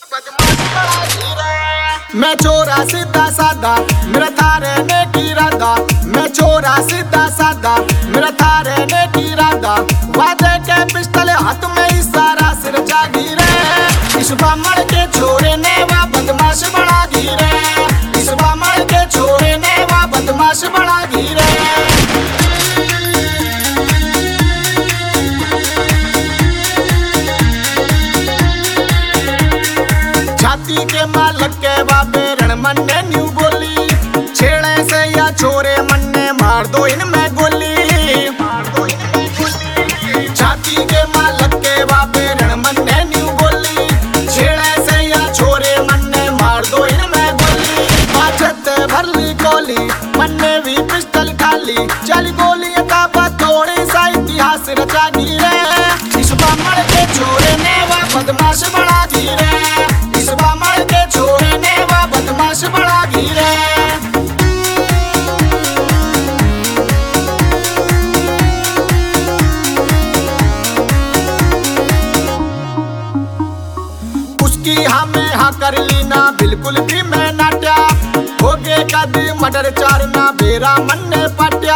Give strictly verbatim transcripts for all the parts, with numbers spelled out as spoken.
मैं चोरा सीधा साधा मेरा था रहने की इरादा। मैं चोरा सीधा साधा मेरा था रहने की इरादा। वादे के पिस्टल हाथ में इशारा सिर जागीरे। इस बामण के छोरे ने वा बदमाश बड़ा घीरे। इस बामण के छोरे ने वा बदमाश बड़ा घीरे। छाती के मालक के बाबे रण मन ने न्यू बोली। छेड़े से या छोरे मन ने मार दो इनमें गोली। छाती के मालक के बाबे रण मन ने न्यू बोली। छेड़े से या छोरे मन ने मार दो इनमें गोली। बाजत भरली गोली मन ने भी पिस्टल खाली। चल गोली का थोड़ी सा इतिहास रचा गिरे। इस बामण के छोरे ने वा बदमाश बड़ा गिरे। इस बामण के छोरे ने वा बदमाश बड़ा घीरे। उसकी हमें हाँ कर ली ना बिल्कुल भी मैं नाट्या। हो गए कद मटर चारना बेरा मन ने पट्या।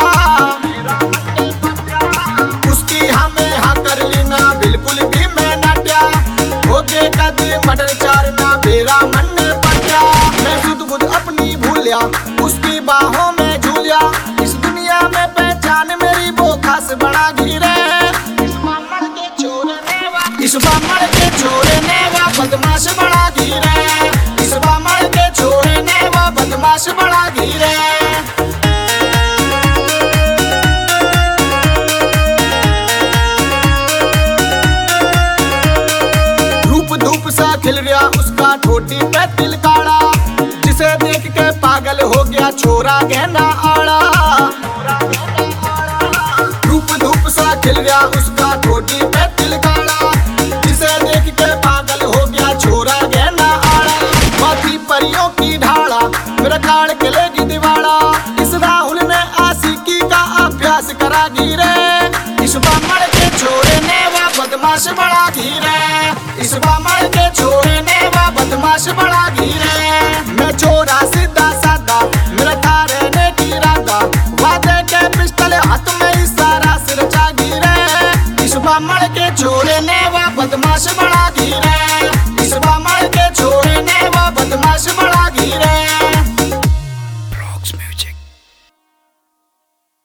उसकी हमें हाँ कर ली ना बिल्कुल भी मैं नाट्या। हो गए कद मटर चारना बेरा मन ने पट्या। मैं सुध बुध अपनी भूलिया उसकी बाहों में झूलिया। इस दुनिया में पहचान मेरी वो खास बड़ा घीरे। इस बामण के छोरे ने वा इस बामण के छोरे ने वा बदमाश बड़ा घीरे। इस बामण के छोरे ने वा बदमाश बड़ा घीरे। धूप सा खिल गया उसका ठोटी पे तिल काड़ा। जिसे देख के पागल हो गया छोरा गहना आड़ा। धूप धूप सा खिल गया उसका ठोटी पे तिल काड़ा। जिसे देख के पागल हो गया छोरा गहना आड़ा। माथी परियों की ढाला मेरा काड़ के लेगी दिवाड़ा। इस राहुल ने आशिकी का अभ्यास करा गिरे। इस बामण के छोरे ने वा बदमाश बड़ा घीरे। इस बामण के छोरे ने वा बदमाश बड़ा घीरे। मैं चोरा सीधा साधा मेरा था रहने की इरादा। वादे के पिस्टल हाथ में इशारा सिर जा गिरे। इस बामण के छोरे ने वा बदमाश बड़ा घीरे।